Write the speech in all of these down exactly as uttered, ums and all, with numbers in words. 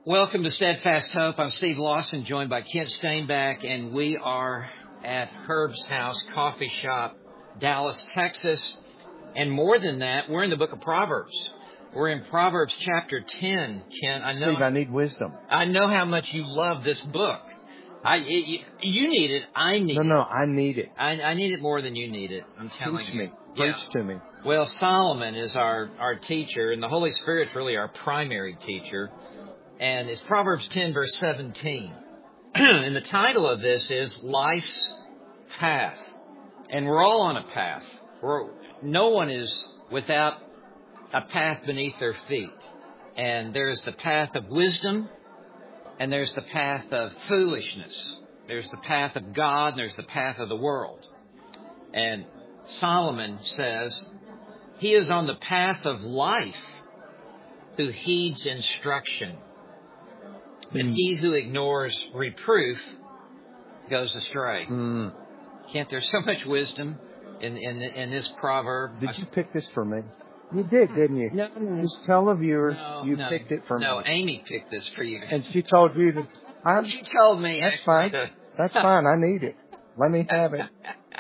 Welcome to Steadfast Hope. I'm Steve Lawson, joined by Kent Stainback, and we are at Herb's House Coffee Shop, Dallas, Texas. And more than that, we're in the book of Proverbs. We're in Proverbs chapter ten, Kent. I know, Steve, I need wisdom. I know how much you love this book. I, it, you need it. I need no, it. No, no, I need it. I, I need it more than you need it. I'm telling Teach you. me. Yeah. Preach to me. Well, Solomon is our, our teacher, and the Holy Spirit's really our primary teacher. And it's Proverbs ten, verse seventeen. And the title of this is Life's Path. And we're all on a path. We're, no one is without a path beneath their feet. And there's the path of wisdom, and there's the path of foolishness. There's the path of God, and there's the path of the world. And Solomon says, he is on the path of life who heeds instruction. And he who ignores reproof goes astray. Mm. Kent, there's so much wisdom in, in, in this proverb. Did you pick this for me? You did, didn't you? No, no. Just tell the viewers no, you no, picked it for no, me. No, Amy picked this for you. And she told you to... I'm, she told me. That's fine. To, That's fine. I need it. Let me have it.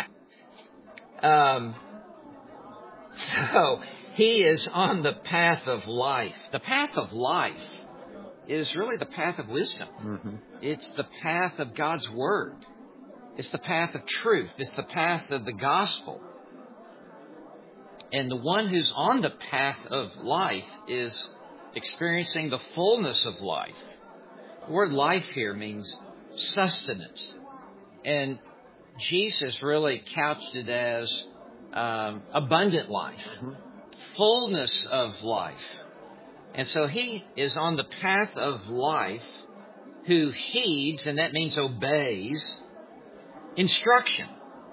um. So, he is on the path of life. The path of life is really the path of wisdom. Mm-hmm. It's the path of God's Word. It's the path of truth. It's the path of the gospel. And the one who's on the path of life is experiencing the fullness of life. The word life here means sustenance. And Jesus really couched it as um, abundant life, mm-hmm. fullness of life. And so he is on the path of life who heeds, and that means obeys, instruction.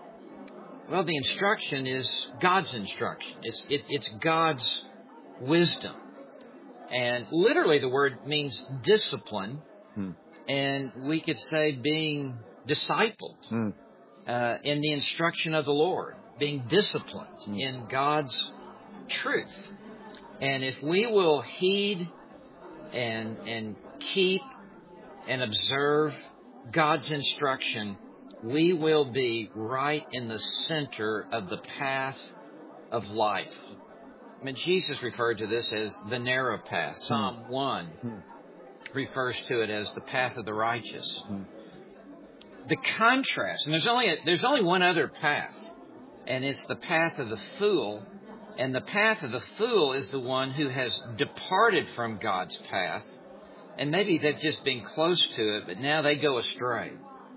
Well, the instruction is God's instruction. It's, it, it's God's wisdom. And literally the word means discipline. Hmm. And we could say being discipled hmm. uh, in the instruction of the Lord, being disciplined hmm. in God's truth. And if we will heed and and keep and observe God's instruction, we will be right in the center of the path of life. I mean, Jesus referred to this as the narrow path. Psalm hmm. one hmm. refers to it as the path of the righteous. Hmm. The contrast, and there's only a, there's only one other path, and it's the path of the fool. And the path of the fool is the one who has departed from God's path. And maybe they've just been close to it, but now they go astray.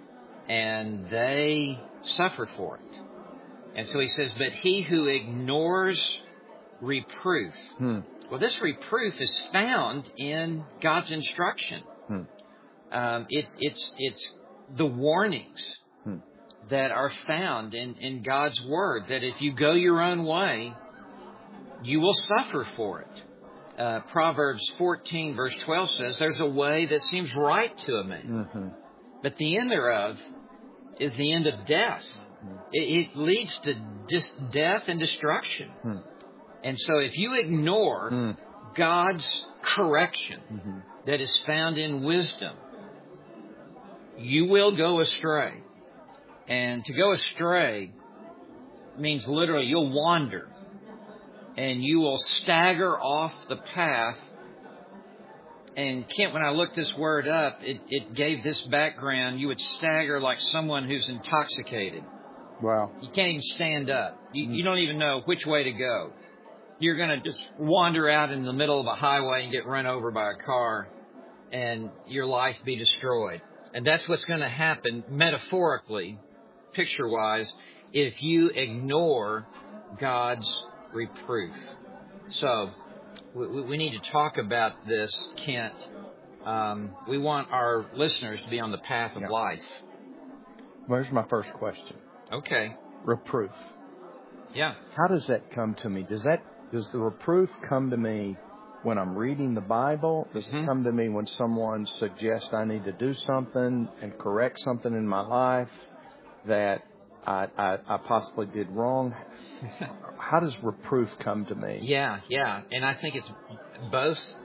And they suffer for it. And so he says, but he who ignores reproof. Hmm. Well, this reproof is found in God's instruction. Hmm. Um, it's, it's, it's the warnings hmm. that are found in, in God's word, that if you go your own way, you will suffer for it. Uh, Proverbs fourteen, verse twelve says, there's a way that seems right to a man, mm-hmm. but the end thereof is the end of death. Mm-hmm. It, it leads to dis- death and destruction. Mm-hmm. And so if you ignore mm. God's correction mm-hmm. that is found in wisdom, you will go astray. And to go astray means literally you'll wander. And you will stagger off the path. And Kent, when I looked this word up, it, it gave this background. You would stagger like someone who's intoxicated. Wow. You can't even stand up. You, mm. you don't even know which way to go. You're going to just wander out in the middle of a highway and get run over by a car and your life be destroyed. And that's what's going to happen metaphorically, picture-wise, if you ignore God's reproof. So we, we need to talk about this, Kent. Um, we want our listeners to be on the path of yeah. life. Well, here's my first question. Okay. Reproof. Yeah. How does that come to me? Does that does the reproof come to me when I'm reading the Bible? Does mm-hmm. it come to me when someone suggests I need to do something and correct something in my life that I, I, I possibly did wrong? How does reproof come to me? Yeah, yeah. And I think it's both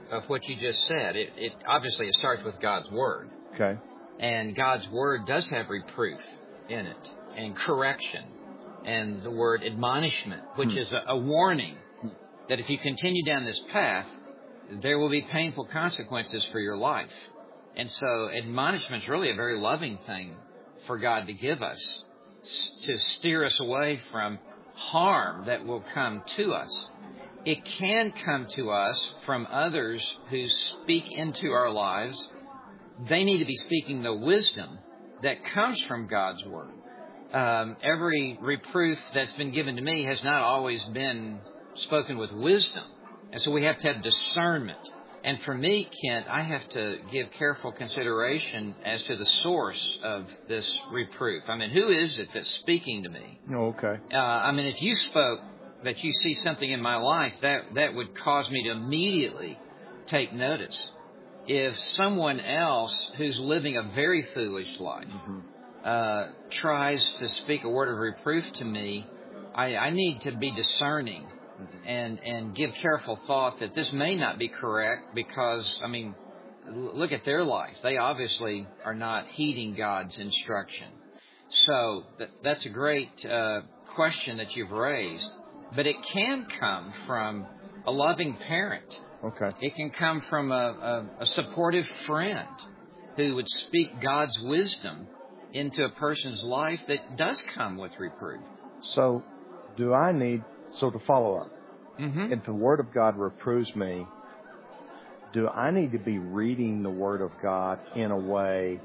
of what you just said. It, it obviously it starts with God's Word. Okay. And God's Word does have reproof in it, and correction, and the word admonishment, which Hmm. is a, a warning that if you continue down this path, there will be painful consequences for your life. And so admonishment is really a very loving thing for God to give us, to steer us away from harm that will come to us. It can come to us from others who speak into our lives. They need to be speaking the wisdom that comes from God's Word. Um, every reproof that's been given to me has not always been spoken with wisdom. And so we have to have discernment. And for me, Kent, I have to give careful consideration as to the source of this reproof. I mean, who is it that's speaking to me? Oh, okay. Uh, I mean, if you spoke that you see something in my life, that, that would cause me to immediately take notice. If someone else who's living a very foolish life Mm-hmm. uh, tries to speak a word of reproof to me, I, I need to be discerning and and give careful thought that this may not be correct because, I mean, look at their life. They obviously are not heeding God's instruction. So that, that's a great uh, question that you've raised. But it can come from a loving parent. Okay. It can come from a, a, a supportive friend who would speak God's wisdom into a person's life that does come with reproof. So, do I need, so to follow up, Mm-hmm. if the Word of God reproves me, do I need to be reading the Word of God in a way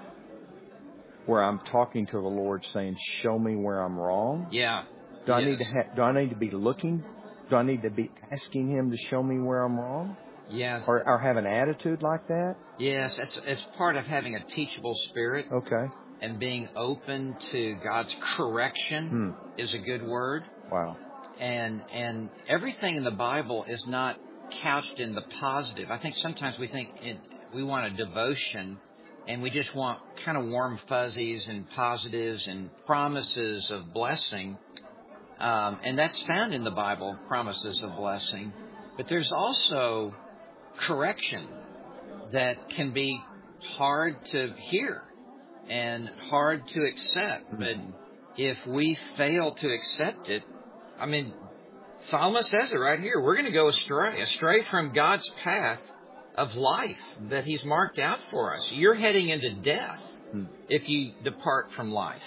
where I'm talking to the Lord saying, show me where I'm wrong? Yeah. Do I Yes. need to ha- do I need to be looking? Do I need to be asking Him to show me where I'm wrong? Yes. Or, or have an attitude like that? Yes. That's, it's part of having a teachable spirit. Okay. And being open to God's correction Hmm. is a good word. Wow. And and everything in the Bible is not couched in the positive. I think sometimes we think it, we want a devotion and we just want kind of warm fuzzies and positives and promises of blessing. Um, and that's found in the Bible, promises of blessing. But there's also correction that can be hard to hear and hard to accept. But if we fail to accept it, I mean, Psalmist says it right here. We're going to go astray, astray from God's path of life that He's marked out for us. You're heading into death Hmm. if you depart from life.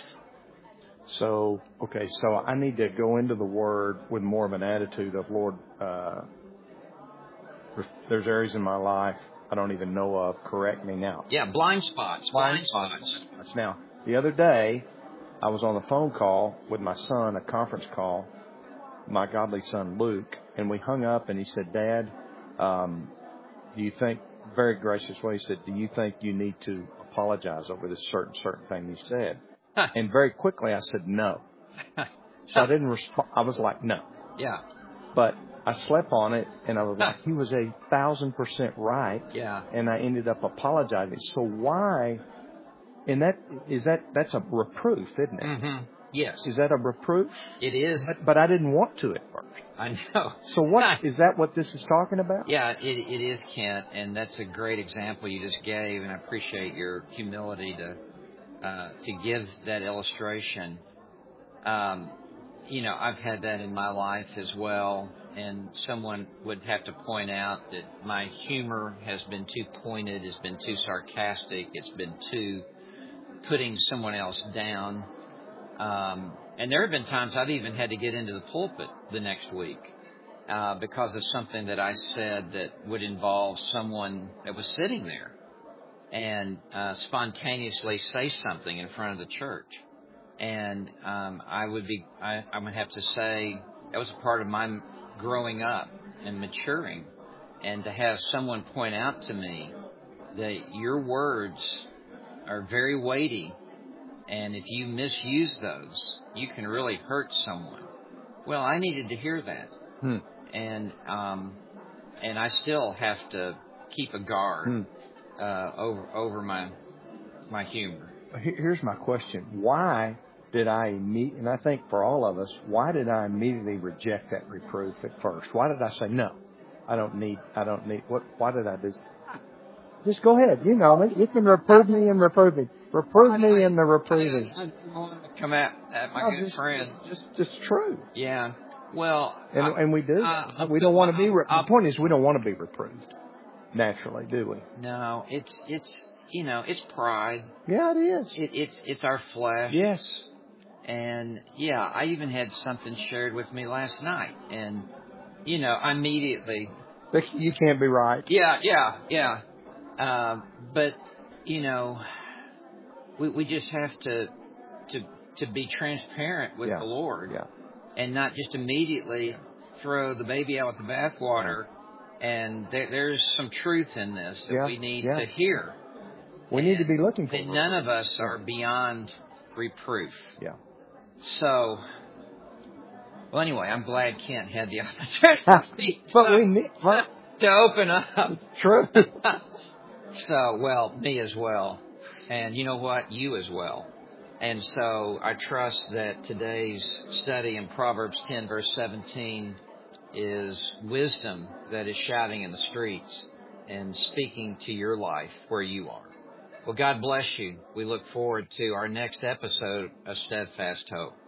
So, okay, so I need to go into the Word with more of an attitude of, Lord, uh, there's areas in my life I don't even know of. Correct me now. Yeah, blind spots, blind, blind spots. spots. Now, the other day, I was on a phone call with my son, a conference call, my godly son Luke, and we hung up and he said, Dad, um, do you think, very gracious way, he said, do you think you need to apologize over this certain, certain thing you said? Huh. And very quickly I said, no. So I didn't respond. I was like, no. Yeah. But I slept on it and I was like, he was a thousand percent right. Yeah. And I ended up apologizing. So why, and that, is that, that's a reproof, isn't it? Mm-hmm. Yes. Is that a reproof? It is. But, but I didn't want to at first. I know. So what, is that what this is talking about? Yeah, it, it is, Kent, and that's a great example you just gave, and I appreciate your humility to uh, to give that illustration. Um, you know, I've had that in my life as well, and someone would have to point out that my humor has been too pointed, has been too sarcastic, it's been too putting someone else down. Um, and there have been times I've even had to get into the pulpit the next week uh, because of something that I said that would involve someone that was sitting there and uh, spontaneously say something in front of the church. And um, I would be, I, I would have to say that was a part of my growing up and maturing, and to have someone point out to me that your words are very weighty. And if you misuse those, you can really hurt someone. Well, I needed to hear that. Hmm. And um, and I still have to keep a guard Hmm. uh, over over my my humor. Here's my question. Why did I immediately, and I think for all of us, why did I immediately reject that reproof at first? Why did I say no? I don't need, I don't need, what, why did I do? Just go ahead. You know me. You can reprove me and reprove me. Reprove me in the reproving. I don't want to come at, at my No, good just, friend. Just, just, just true. Yeah. Well, And, I, and we do. I, we don't want to be, re- I, the point is we don't want to be reproved. Naturally, do we? No, it's, it's, you know, it's pride. Yeah, it is. It, it's, it's our flesh. Yes. And yeah, I even had something shared with me last night. And, you know, I immediately. You can't be right. Yeah, yeah, yeah. Uh, but, you know, we, we just have to, to, to be transparent with yeah. the Lord. Yeah. And not just immediately throw the baby out with the bathwater. And there, there's some truth in this that yeah. we need yeah. to hear. We and, need to be looking for it. None of us are beyond reproof. Yeah. So, well, anyway, I'm glad Kent had the opportunity but we need, well, to open up. True. So, well, me as well. And you know what? You as well. And so I trust that today's study in Proverbs ten, verse seventeen, is wisdom that is shouting in the streets and speaking to your life where you are. Well, God bless you. We look forward to our next episode of Steadfast Hope.